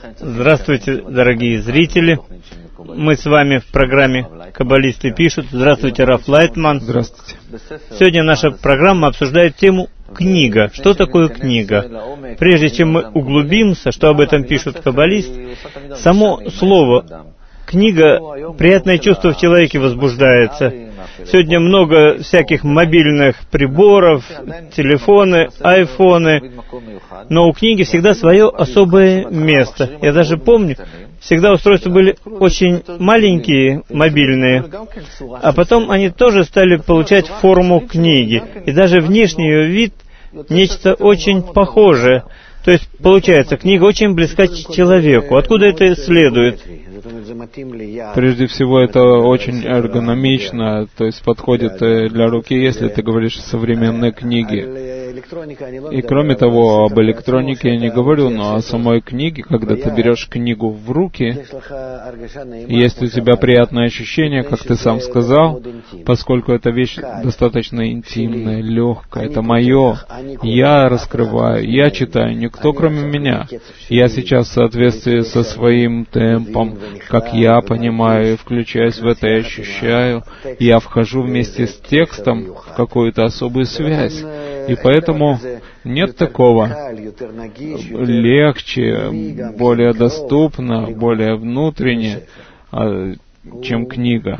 Здравствуйте, дорогие зрители. Мы с вами в программе «Каббалисты пишут». Здравствуйте, Раф Лайтман. Здравствуйте. Сегодня наша программа обсуждает тему «Книга». Что такое книга? Прежде чем мы углубимся, что об этом пишут каббалисты, само слово «книга», приятное чувство в человеке возбуждается. Сегодня много всяких мобильных приборов, телефоны, айфоны, но у книги всегда свое особое место. Я даже помню, всегда устройства были очень маленькие, мобильные, а потом они тоже стали получать форму книги, и даже внешний ее вид нечто очень похожее. То есть, получается, книга очень близка к человеку. Откуда это следует? Прежде всего, это очень эргономично, то есть подходит для руки, если ты говоришь о современной книге. И кроме того, об электронике я не говорю, но о самой книге, когда ты берешь книгу в руки, есть у тебя приятное ощущение, как ты сам сказал, поскольку эта вещь достаточно интимная, легкая, это мое, я раскрываю, я читаю, никто кроме меня. Я сейчас в соответствии со своим темпом, как я понимаю, включаюсь в это и ощущаю, я вхожу вместе с текстом в какую-то особую связь. И поэтому нет такого легче, более доступно, более внутренне, чем книга.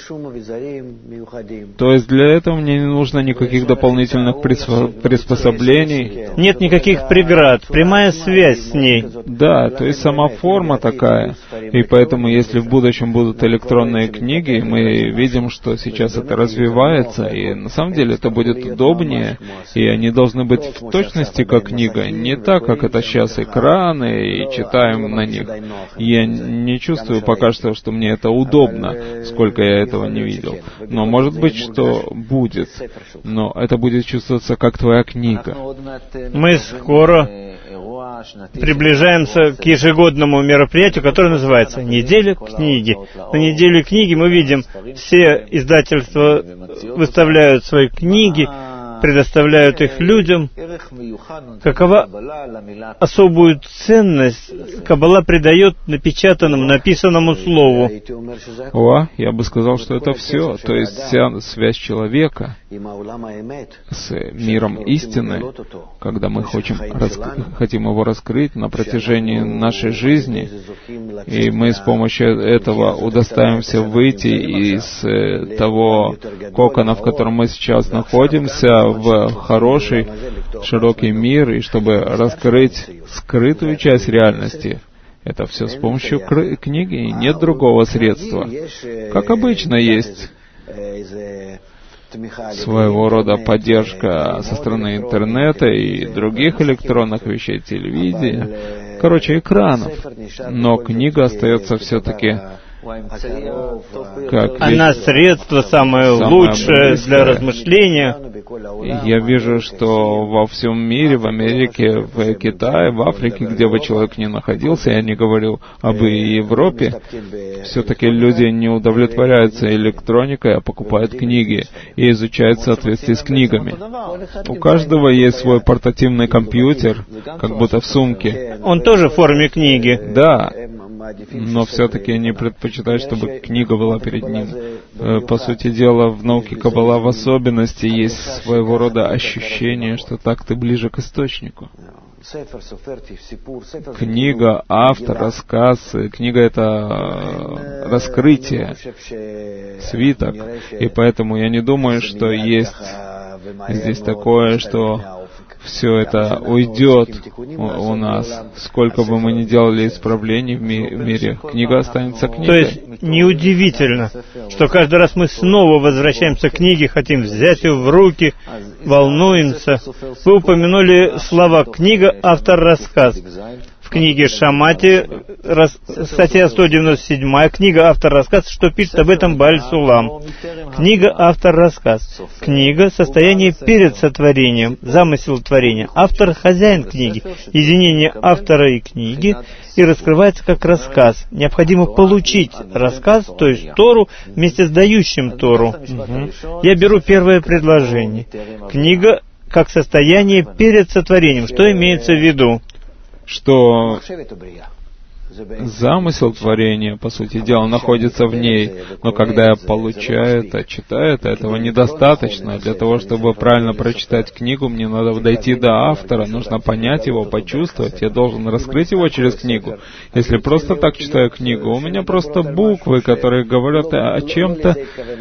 То есть для этого мне не нужно никаких дополнительных приспособлений. Нет никаких преград, прямая связь с ней. Да, то есть сама форма такая. И поэтому, если в будущем будут электронные книги, мы видим, что сейчас это развивается, и на самом деле это будет удобнее, и они должны быть в точности как книга, не так, как это сейчас экраны, и читаем на них. Я не чувствую пока что мне это удобно, сколько я этого не видел. Но может быть, что будет. Но это будет чувствоваться как твоя книга. Мы скоро приближаемся к ежегодному мероприятию, которое называется «Неделя книги». На неделе книги мы видим, все издательства выставляют свои книги, предоставляют их людям. Какова особую ценность Каббала придает напечатанному, написанному слову? Я бы сказал, что это все, то есть вся связь человека с миром истины, когда мы хотим его раскрыть на протяжении нашей жизни, и мы с помощью этого удостаиваемся выйти из того кокона, в котором мы сейчас находимся, в хороший, широкий мир, и чтобы раскрыть скрытую часть реальности. Это все с помощью книги, и нет другого средства. Как обычно, есть своего рода поддержка со стороны интернета и других электронных вещей, телевидения, экранов. Но книга остается все-таки она средство самое лучшее для размышления. Я вижу, что во всем мире, в Америке, в Китае, в Африке, где бы человек ни находился, я не говорю об Европе, все-таки люди не удовлетворяются электроникой, а покупают книги и изучают в соответствии с книгами. У каждого есть свой портативный компьютер, как будто в сумке. Он тоже в форме книги. Да, но все-таки они предпочитают, чтобы книга была перед ним. По сути дела, в науке Каббала в особенности есть своего рода ощущение, что так ты ближе к источнику. Книга, автор, рассказ. Книга — это раскрытие, свиток. И поэтому я не думаю, что есть здесь такое, что все это уйдет у нас. Сколько бы мы ни делали исправлений в мире, книга останется книгой. То есть неудивительно, что каждый раз мы снова возвращаемся к книге, хотим взять ее в руки, волнуемся. Вы упомянули слова «книга», «автор», «рассказ». В книге Шамати, статья 197, книга «Автор», «рассказ», что пишет об этом Бааль Сулам. Книга «Автор», «рассказ». Книга — состояние перед сотворением, замысел творения. Автор — хозяин книги, единение автора и книги, и раскрывается как рассказ. Необходимо получить рассказ, то есть Тору, вместе с дающим Тору. Я беру первое предложение. Книга как состояние перед сотворением. Что имеется в виду? Что замысел творения, по сути дела, находится в ней. Но когда я получаю это, читаю это, этого недостаточно. Для того, чтобы правильно прочитать книгу, мне надо дойти до автора, нужно понять его, почувствовать. Я должен раскрыть его через книгу. Если просто так читаю книгу, у меня просто буквы, которые говорят о чем-то,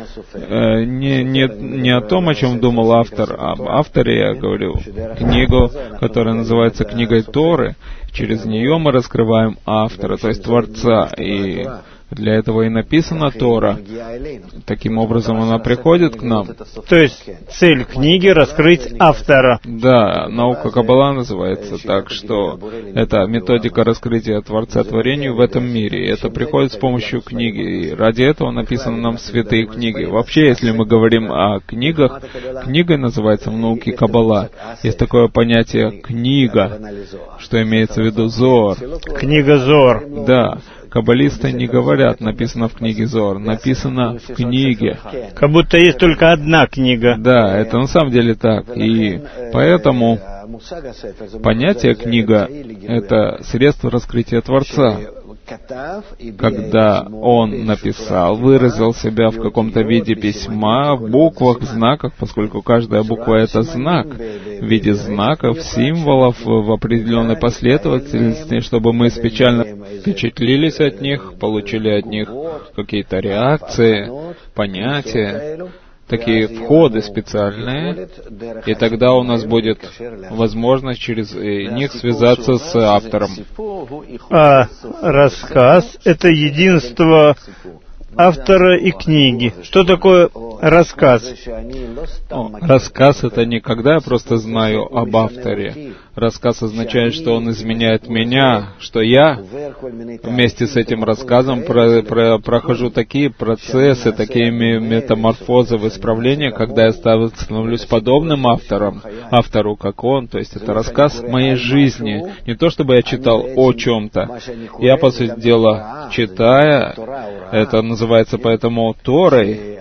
не о том, о чем думал автор. Об авторе я говорю книгу, которая называется книгой Торы. Через нее мы раскрываем автора, то есть Творца. И для этого и написана Тора. Таким образом она приходит к нам. То есть цель книги — раскрыть автора. Да, наука Каббала называется так, что это методика раскрытия Творца творению в этом мире. И это приходит с помощью книги. И ради этого написаны нам святые книги. Вообще, если мы говорим о книгах, книгой называется в науке Каббала. Есть такое понятие «книга», что имеется в виду Зоар. Книга Зоар. Да. Каббалисты не говорят, написано в книге Зоар, написано в книге. Как будто есть только одна книга. Да, это на самом деле так. И поэтому понятие «книга» — это средство раскрытия Творца. Когда он написал, выразил себя в каком-то виде письма, в буквах, знаках, поскольку каждая буква — это знак, в виде знаков, символов, в определенной последовательности, чтобы мы печально впечатлились от них, получили от них какие-то реакции, понятия, такие входы специальные, и тогда у нас будет возможность через них связаться с автором. А рассказ — это единство автора и книги. Что такое рассказ? Рассказ — это не когда я просто знаю об авторе. Рассказ означает, что он изменяет меня, что я вместе с этим рассказом прохожу такие процессы, такие метаморфозы в исправлении, когда я становлюсь подобным автору, как он. То есть это рассказ моей жизни. Не то, чтобы я читал о чем-то. Я, по сути дела, читая, это называется поэтому Торой,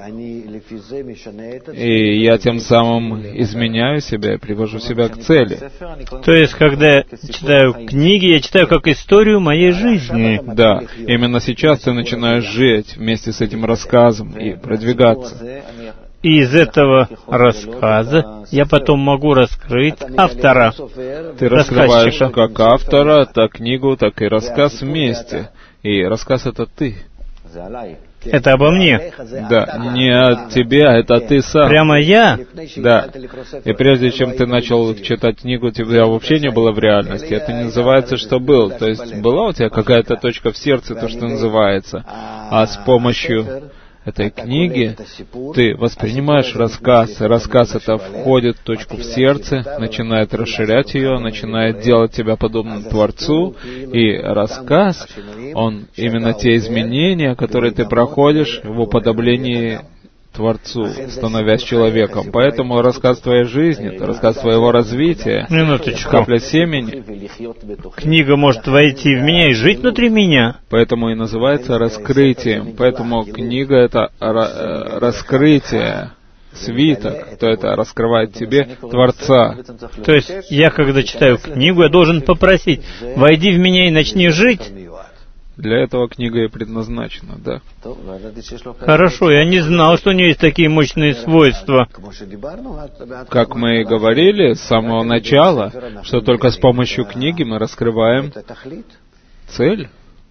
и я тем самым изменяю себя и привожу себя к цели. То есть, когда я читаю книги, я читаю как историю моей жизни. Да, именно сейчас ты начинаешь жить вместе с этим рассказом и продвигаться. И из этого рассказа я потом могу раскрыть автора. Ты раскрываешь как автора, так книгу, так и рассказ вместе. И рассказ — это ты. Это обо мне. Да, не от тебя, это ты сам. Прямо я? Да. И прежде чем ты начал читать книгу, тебя вообще не было в реальности. Это не называется, что был. То есть была у тебя какая-то точка в сердце, то, что называется. А с помощью этой книги ты воспринимаешь рассказ, и рассказ это входит в точку в сердце, начинает расширять ее, начинает делать тебя подобным Творцу, и рассказ, он именно те изменения, которые ты проходишь в уподоблении Творцу, становясь человеком. Поэтому рассказ твоей жизни, это рассказ твоего развития, капля семени. Книга может войти в меня и жить внутри меня. Поэтому и называется раскрытием. Поэтому книга — это раскрытие, свиток, то это раскрывает тебе Творца. То есть я, когда читаю книгу, я должен попросить: войди в меня и начни жить. Для этого книга и предназначена, да. Хорошо, я не знал, что у нее есть такие мощные свойства. Как мы и говорили с самого начала, что только с помощью книги мы раскрываем цель.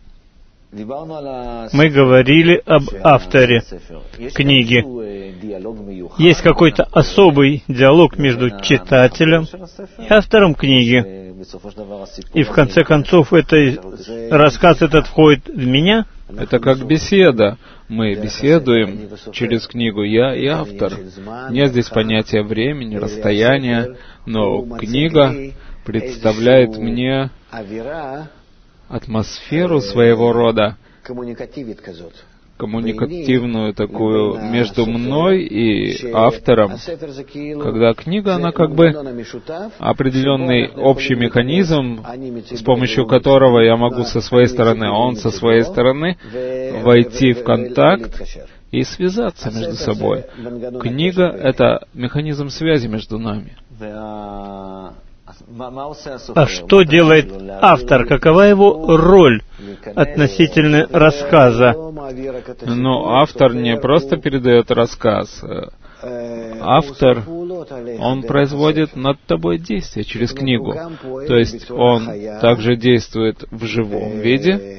Мы говорили об авторе книги. Есть какой-то особый диалог между читателем и автором книги. И в конце концов, рассказ этот входит в меня. Это как беседа. Мы беседуем через книгу, я и автор. Нет здесь понятия времени, расстояния, но книга представляет мне атмосферу своего рода, коммуникативную такую между мной и автором, когда книга, она как бы определенный общий механизм, с помощью которого я могу со своей стороны, а он со своей стороны войти в контакт и связаться между собой. Книга — это механизм связи между нами. А что делает автор? Какова его роль относительно рассказа. Но автор не просто передает рассказ. Автор, он производит над тобой действие через книгу. То есть он также действует в живом виде,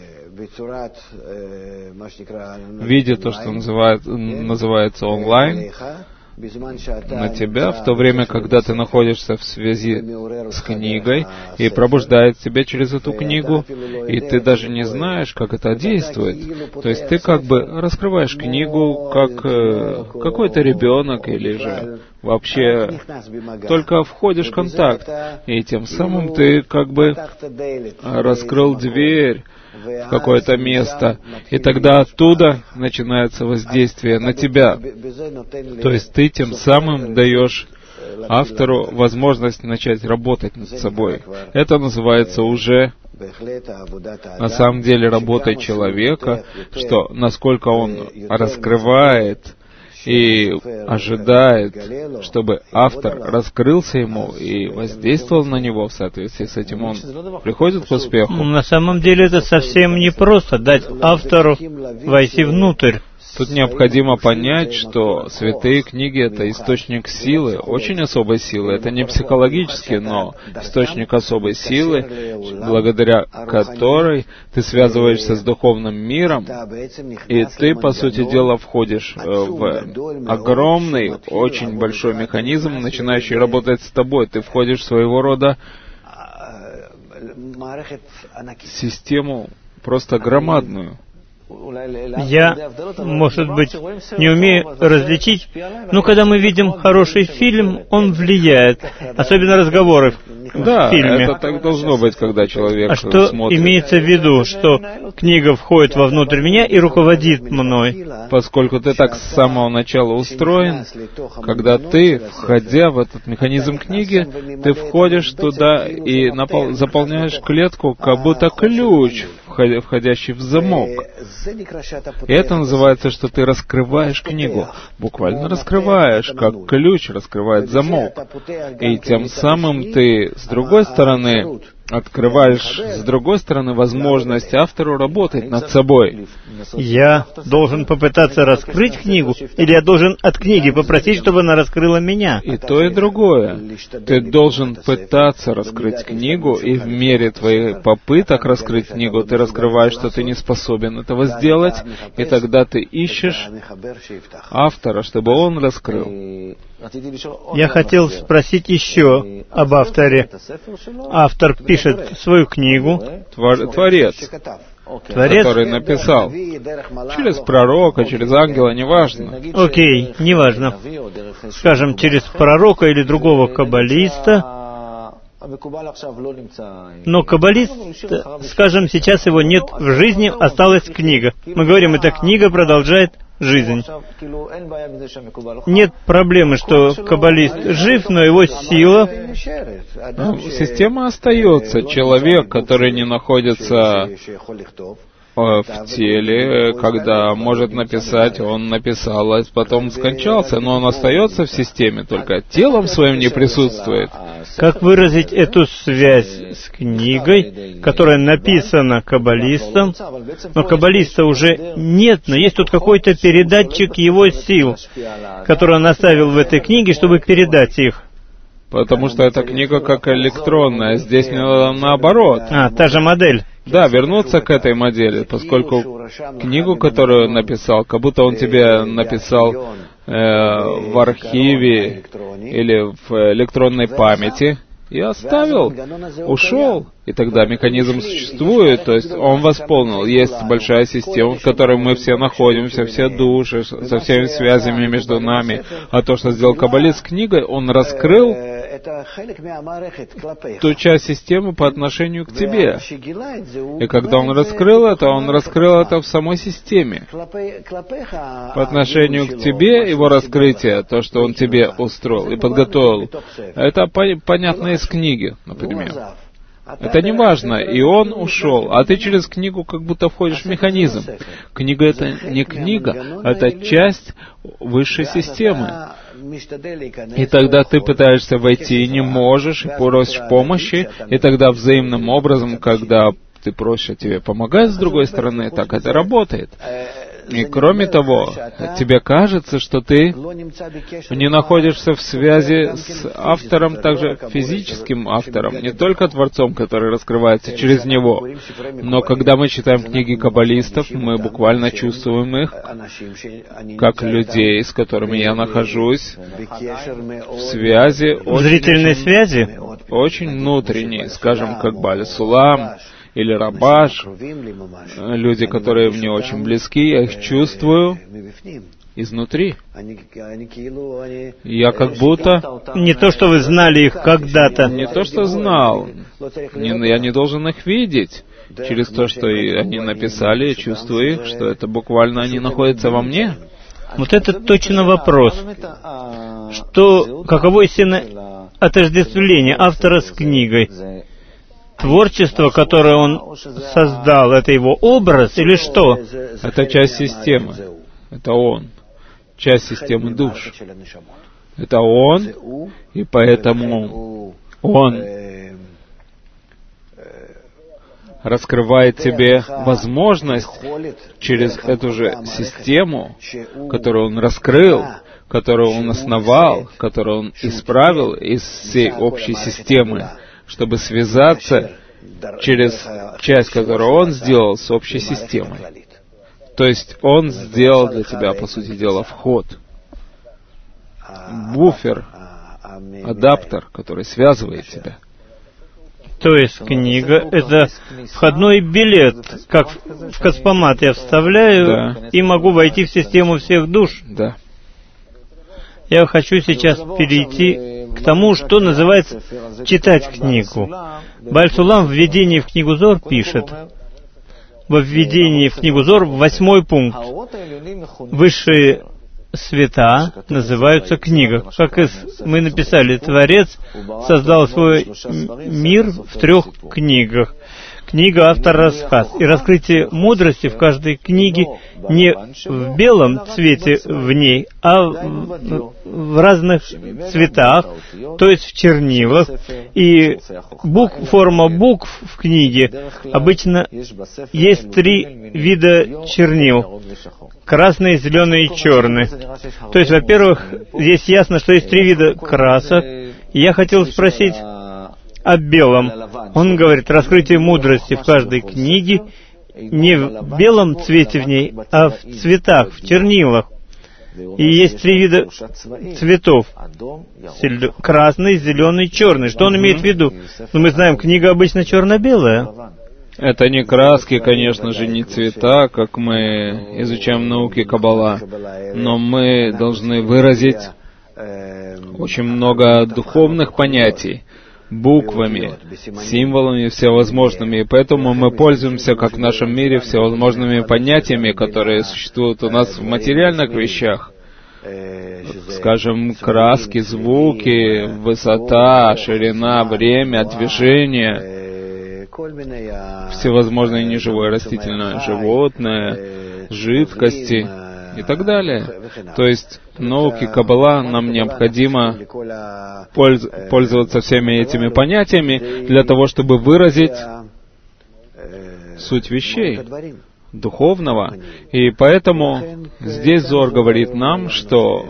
в виде то, что называется онлайн, на тебя, в то время, когда ты находишься в связи с книгой и пробуждает тебя через эту книгу, и ты даже не знаешь, как это действует. То есть ты как бы раскрываешь книгу, как какой-то ребенок, или же вообще только входишь в контакт, и тем самым ты как бы раскрыл дверь в какое-то место, и тогда оттуда начинается воздействие на тебя. То есть ты тем самым даешь автору возможность начать работать над собой. Это называется уже на самом деле работой человека, что насколько он раскрывает и ожидает, чтобы автор раскрылся ему и воздействовал на него. В соответствии с этим он приходит к успеху. На самом деле это совсем не просто дать автору войти внутрь. Тут необходимо понять, что святые книги — это источник силы, очень особой силы. Это не психологически, но источник особой силы, благодаря которой ты связываешься с духовным миром, и ты, по сути дела, входишь в огромный, очень большой механизм, начинающий работать с тобой. Ты входишь в своего рода систему просто громадную. Я, может быть, не умею различить, но когда мы видим хороший фильм, он влияет, особенно разговоры в фильме. Это так должно быть, когда человек смотрит. А что имеется в виду, что книга входит вовнутрь меня и руководит мной? Поскольку ты так с самого начала устроен, когда ты, входя в этот механизм книги, ты входишь туда и заполняешь клетку, как будто ключ, входящий в замок. И это называется, что ты раскрываешь книгу. Буквально раскрываешь, как ключ раскрывает замок. И тем самым ты, с другой стороны, открываешь, с другой стороны, возможность автору работать над собой. Я должен попытаться раскрыть книгу, или я должен от книги попросить, чтобы она раскрыла меня? И то, и другое. Ты должен пытаться раскрыть книгу, и в мере твоих попыток раскрыть книгу, ты раскрываешь, что ты не способен этого сделать, и тогда ты ищешь автора, чтобы он раскрыл. Я хотел спросить еще об авторе. Автор пишет свою книгу. Творец, который написал. Через пророка, через ангела, неважно. Окей, неважно. Скажем, через пророка или другого каббалиста. Но каббалист, скажем, сейчас его нет в жизни, осталась книга. Мы говорим, эта книга продолжает жизнь. Нет проблемы, что каббалист жив, но его сила... Система остается. Человек, который не находится в теле, когда может написать, он написал, а потом скончался, но он остается в системе, только телом своим не присутствует. Как выразить эту связь с книгой, которая написана каббалистом, но каббалиста уже нет, но есть тут какой-то передатчик его сил, который он оставил в этой книге, чтобы передать их? Потому что эта книга как электронная, здесь наоборот. Та же модель. Да, вернуться к этой модели, поскольку книгу, которую написал, как будто он тебе написал в архиве или в электронной памяти, и оставил, ушел, и тогда механизм существует, то есть он восполнил. Есть большая система, в которой мы все находимся, все души, со всеми связями между нами. А то, что сделал каббалист с книгой, он раскрыл ту часть системы по отношению к тебе. И когда он раскрыл это в самой системе. По отношению к тебе, его раскрытие, то, что он тебе устроил и подготовил, это понятно из книги, например. Это не важно, и он ушел, а ты через книгу как будто входишь в механизм. Книга — это не книга, это часть высшей системы. И тогда ты пытаешься войти и не можешь, и просишь помощи, и тогда взаимным образом, когда ты просишь, тебе помогают с другой стороны, так это работает. И кроме того, тебе кажется, что ты не находишься в связи с автором, также физическим автором, не только Творцом, который раскрывается через него. Но когда мы читаем книги каббалистов, мы буквально чувствуем их, как людей, с которыми я нахожусь в связи, зрительной связи, очень внутренней, скажем, как Баль Сулам или Рабаш, люди, которые мне очень близки, я их чувствую изнутри. Я как будто... Не то, что вы знали их когда-то. Не то, что знал. Я не должен их видеть. Через то, что они написали, я чувствую их, что это буквально они находятся во мне. Вот это точно вопрос. Каково истинное отождествление автора с книгой? Творчество, которое он создал, это его образ или что? Это часть системы. Это он. Часть системы душ. Это он, и поэтому он раскрывает тебе возможность через эту же систему, которую он раскрыл, которую он основал, которую он исправил из всей общей системы, чтобы связаться через часть, которую он сделал, с общей системой. То есть он сделал для тебя, по сути дела, вход, буфер, адаптер, который связывает тебя. То есть книга — это входной билет, как в космомат я вставляю, и могу войти в систему всех душ. Да. Я хочу сейчас перейти к тому, что называется читать книгу. Баль Сулам в введении в книгу Зор пишет, во введении в книгу Зор 8 пункт. Высшие света называются книга. Как мы написали, Творец создал свой мир в 3 книгах. Книга, автор, рассказ. И раскрытие мудрости в каждой книге не в белом цвете в ней, а в разных цветах, то есть в чернилах. И форма букв в книге обычно есть 3 вида чернил. Красный, зеленый и черный. То есть, во-первых, здесь ясно, что есть 3 вида красок. И я хотел спросить о белом. Он говорит, раскрытие мудрости в каждой книге не в белом цвете в ней, а в цветах, в чернилах. И есть 3 вида цветов. Красный, зеленый, черный. Что он имеет в виду? Ну, мы знаем, книга обычно черно-белая. Это не краски, конечно же, не цвета, как мы изучаем в науке Каббала, но мы должны выразить очень много духовных понятий буквами, символами всевозможными, и поэтому мы пользуемся, как в нашем мире, всевозможными понятиями, которые существуют у нас в материальных вещах. Скажем, краски, звуки, высота, ширина, время, движение, всевозможное неживое растительное животное, жидкости и так далее. То есть в науке Каббала нам необходимо пользоваться всеми этими понятиями для того, чтобы выразить суть вещей духовного. И поэтому здесь Зор говорит нам, что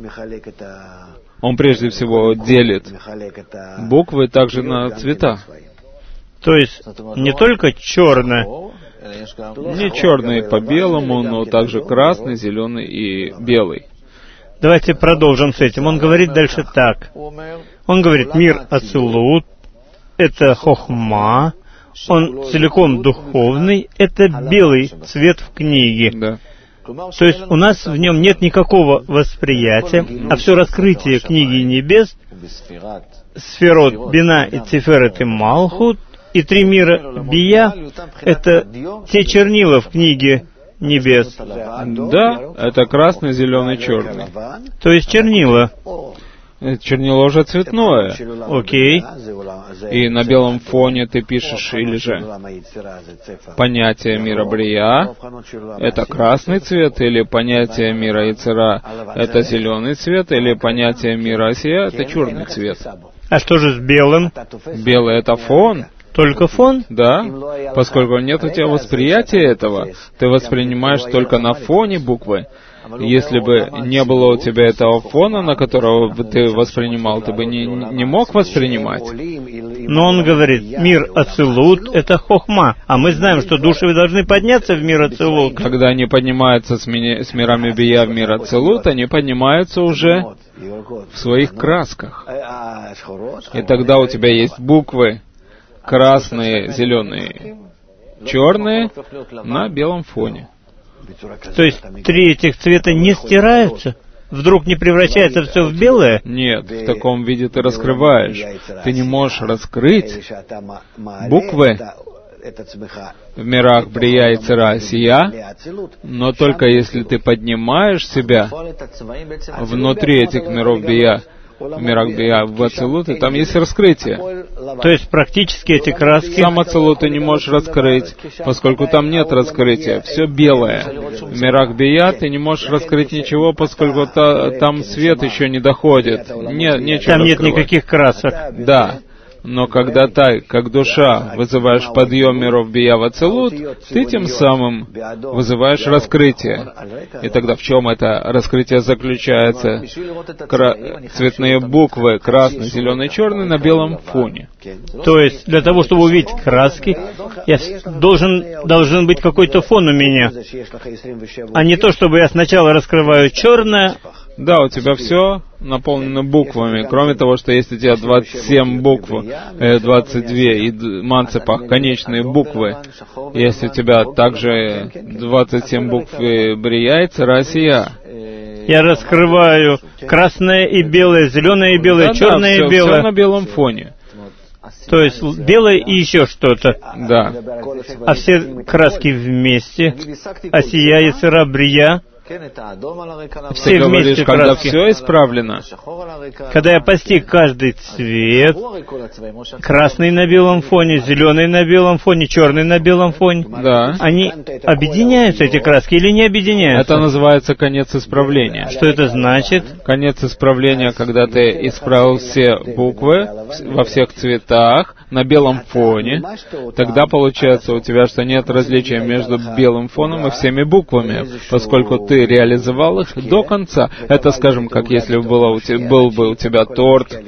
он прежде всего делит буквы также на цвета. То есть не только черное, не черный по белому, но также красный, зеленый и белый. Давайте продолжим с этим. Он говорит дальше так. Он говорит, мир Ацилут — это хохма, он целиком духовный, это белый цвет в книге. Да. То есть у нас в нем нет никакого восприятия, а все раскрытие книги небес, сферот, бина и циферет и малхут, и 3 мира бия — это те чернила в книге небес. Да, это красный, зеленый, черный. То есть чернила. Чернило уже цветное. Окей. И на белом фоне ты пишешь, или же понятие мира Брия — это красный цвет, или понятие мира Ицера — это зеленый цвет, или понятие мира Асия — это черный цвет. А что же с белым? Белый — это фон. Только фон? Да, поскольку нет у тебя восприятия этого, ты воспринимаешь только на фоне буквы. Если бы не было у тебя этого фона, на которого бы ты воспринимал, ты бы не мог воспринимать. Но он говорит, мир Ацилут — это хохма, а мы знаем, что души должны подняться в мир Ацилут. Когда они поднимаются с мирами Бия в мир Ацилут, они поднимаются уже в своих красках. И тогда у тебя есть буквы красные, зеленые, черные на белом фоне. То есть 3 этих цвета не стираются? Вдруг не превращается все в белое? Нет, в таком виде ты раскрываешь. Ты не можешь раскрыть буквы в мирах Брия, Яцера, Сия, но только если ты поднимаешь себя внутри этих миров Бия, в мирах Бия, в Ацилут, и там есть раскрытие. То есть практически эти краски... Сам Ацилут ты не можешь раскрыть, поскольку там нет раскрытия, все белое. В мирах Бия ты не можешь раскрыть ничего, поскольку там свет еще не доходит. Нечего там нет раскрывать. никаких красок. Да. Но когда ты, как душа, вызываешь подъем миров Бия в Ацилут, ты тем самым вызываешь раскрытие. И тогда в чем это раскрытие заключается? Цветные буквы красный, зеленый, черный на белом фоне. То есть для того, чтобы увидеть краски, должен быть какой-то фон у меня, а не то, чтобы я сначала раскрываю черное. Да, у тебя все наполнено буквами. Кроме того, что есть у тебя 27 букв, 22 и манцепах, конечные буквы. Есть у тебя также 27 букв Брия, Яцера, Сия. Я раскрываю красное и белое, зеленое и белое, черное и белое. Все на белом фоне. То есть белое и еще что-то. Да. А все краски вместе. Асия, Яцера, Брия. Все вместе когда все исправлено, когда я постиг каждый цвет, красный на белом фоне, зеленый на белом фоне, черный на белом фоне, да. Они объединяются, эти краски, или не объединяются? Это называется конец исправления. Что это значит? Конец исправления, когда ты исправил все буквы во всех цветах, на белом фоне, тогда получается у тебя, что нет различия между белым фоном и всеми буквами, поскольку ты реализовал их до конца. Это, скажем, как если был бы у тебя торт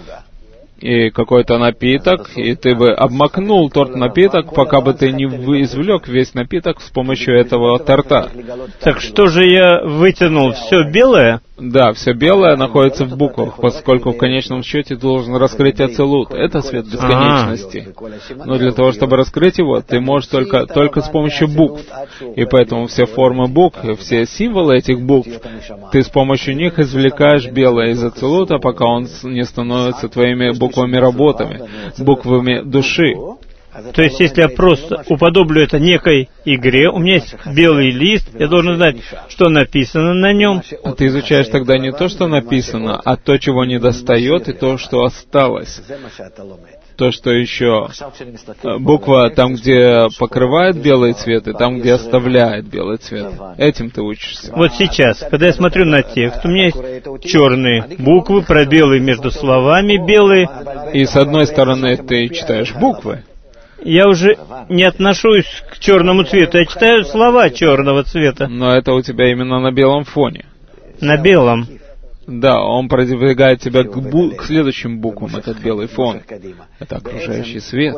и какой-то напиток, и ты бы обмакнул торт-напиток, пока бы ты не извлек весь напиток с помощью этого торта. Так что же я вытянул? Все белое? Да, все белое находится в буквах, поскольку в конечном счете ты должен раскрыть Ацилут. Это свет бесконечности. Но для того, чтобы раскрыть его, ты можешь только с помощью букв. И поэтому все формы букв, все символы этих букв, ты с помощью них извлекаешь белое из Ацилута, пока он не становится твоими буквами-работами, буквами души. То есть, если я просто уподоблю это некой игре, у меня есть белый лист, я должен знать, что написано на нем. Ты изучаешь тогда не то, что написано, а то, чего недостает, и то, что осталось. То, что еще буква там, где покрывает белый цвет, и там, где оставляет белый цвет. Этим ты учишься. Вот сейчас, когда я смотрю на текст, у меня есть черные буквы, пробелы между словами белые. И с одной стороны ты читаешь буквы. Я уже не отношусь к черному цвету, я читаю слова черного цвета. Но это у тебя именно на белом фоне. На белом. Да, он продвигает тебя к следующим буквам, этот белый фон. Это окружающий свет,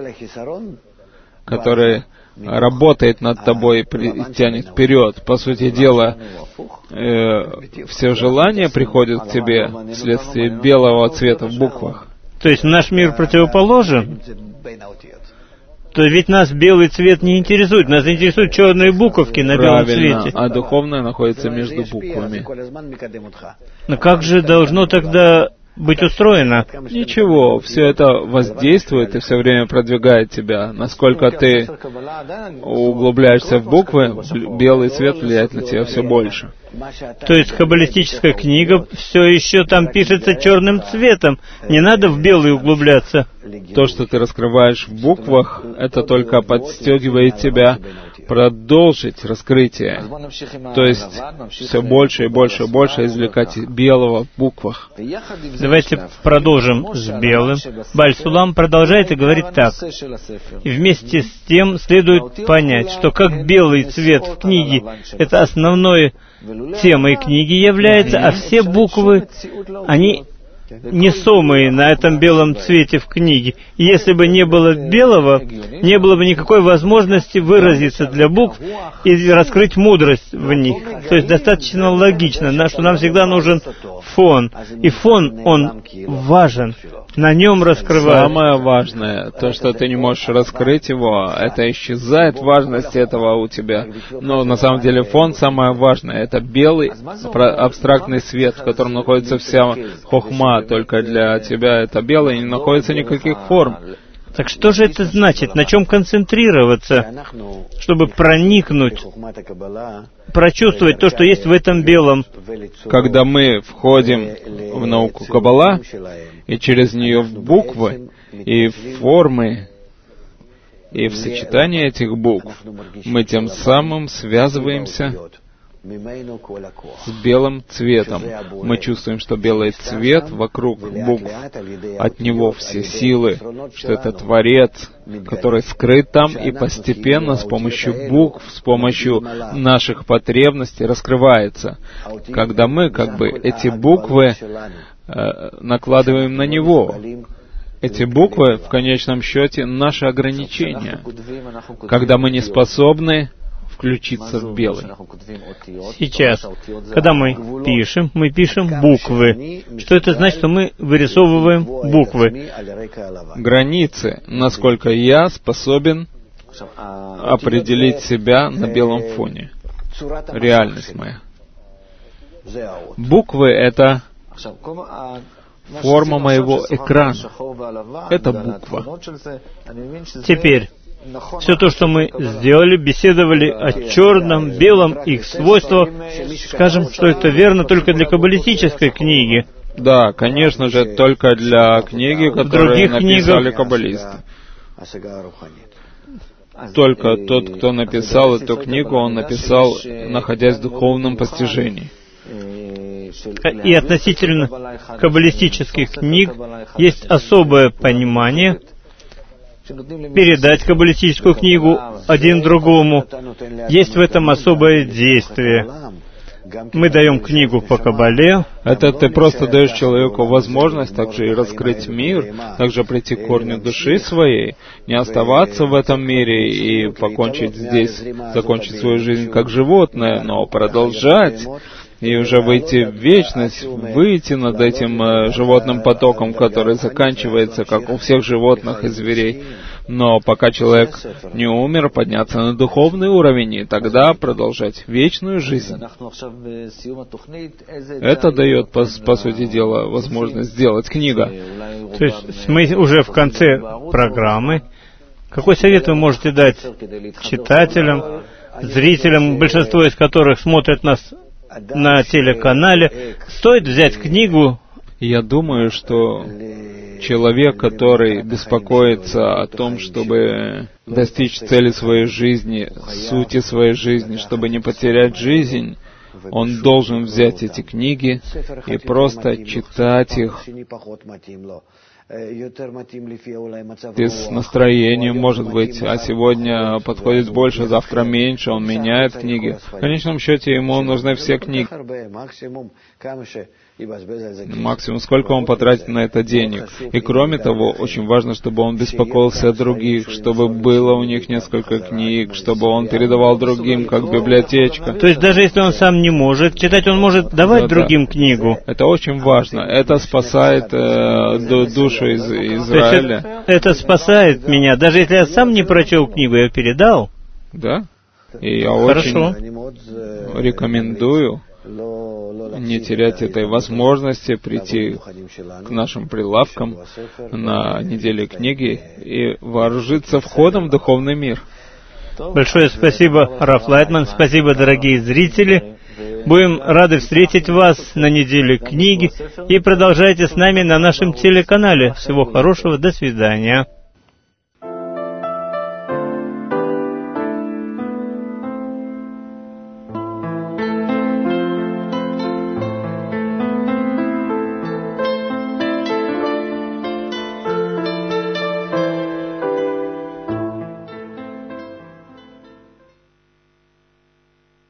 который работает над тобой и тянет вперед. По сути дела, все желания приходят к тебе вследствие белого цвета в буквах. То есть наш мир противоположен? То ведь нас белый цвет не интересует, нас интересуют черные буковки на белом цвете. А духовное находится между буквами. Но как же должно тогда быть устроено? Ничего, все это воздействует и все время продвигает тебя. Насколько ты углубляешься в буквы, белый цвет влияет на тебя все больше. То есть каббалистическая книга все еще там пишется черным цветом. Не надо в белый углубляться. То, что ты раскрываешь в буквах, это только подстегивает тебя продолжить раскрытие, то есть все больше и больше и больше извлекать белого в буквах. Давайте продолжим с белым. Бааль Сулам продолжает и говорит так. И вместе с тем следует понять, что как белый цвет в книге — это основной темой книги является, а все буквы, они несомые на этом белом цвете в книге. И если бы не было белого, не было бы никакой возможности выразиться для букв и раскрыть мудрость в них. То есть достаточно логично, что нам всегда нужен фон. И фон, он важен. На нем раскрывается. Самое важное, то, что ты не можешь раскрыть его, это исчезает важность этого у тебя. Но на самом деле фон самое важное. Это белый абстрактный свет, в котором находится вся хохма. Только для тебя это белое, и не находится никаких форм. Так что же это значит? На чем концентрироваться, чтобы проникнуть, прочувствовать то, что есть в этом белом? Когда мы входим в науку Каббала, и через нее в буквы, и в формы, и в сочетании этих букв, мы тем самым связываемся с белым цветом. Мы чувствуем, что белый цвет вокруг букв, от него все силы, что это Творец, который скрыт там, и постепенно с помощью букв, с помощью наших потребностей раскрывается. Когда мы эти буквы накладываем на него. Эти буквы, в конечном счете, наши ограничения, когда мы не способны включиться в белый. Сейчас, когда мы пишем буквы. Что это значит, что мы вырисовываем буквы? Границы, насколько я способен определить себя на белом фоне. Реальность моя. Буквы — это форма моего экрана. Это буква. Теперь, все то, что мы сделали, беседовали о черном, белом, их свойствах, скажем, что это верно только для каббалистической книги. Да, конечно же, только для книги, которую написали каббалисты. Только тот, кто написал эту книгу, он написал, находясь в духовном постижении. И относительно каббалистических книг есть особое понимание передать каббалистическую книгу один другому. Есть в этом особое действие. Мы даем книгу по Каббале. Это ты просто даешь человеку возможность также и раскрыть мир, также прийти к корню души своей, не оставаться в этом мире и покончить здесь, закончить свою жизнь как животное, но продолжать и уже выйти в вечность, выйти над этим животным потоком, который заканчивается, как у всех животных и зверей. Но пока человек не умер, подняться на духовный уровень, и тогда продолжать вечную жизнь. Это дает, по сути дела, возможность сделать книга. То есть мы уже в конце программы. Какой совет вы можете дать читателям, зрителям, большинство из которых смотрят нас на телеканале? Стоит взять книгу? Я думаю, что человек, который беспокоится о том, чтобы достичь цели своей жизни, сути своей жизни, чтобы не потерять жизнь, он должен взять эти книги и просто читать их и с настроением, может быть, а сегодня подходит больше, завтра меньше, он меняет книги. В конечном счете ему нужны все книги. Максимум, сколько он потратит на это денег. И кроме того, очень важно, чтобы он беспокоился о других, чтобы было у них несколько книг, чтобы он передавал другим, как библиотечка. То есть даже если он сам не может читать, он может давать другим книгу. Это очень важно. Это спасает душу из Израиля. То есть это спасает меня. Даже если я сам не прочел книгу, я передал. Да. И я очень рекомендую не терять этой возможности прийти к нашим прилавкам на неделе книги и вооружиться входом в духовный мир. Большое спасибо, Раф Лайтман. Спасибо, дорогие зрители. Будем рады встретить вас на неделе книги и продолжайте с нами на нашем телеканале. Всего хорошего, до свидания.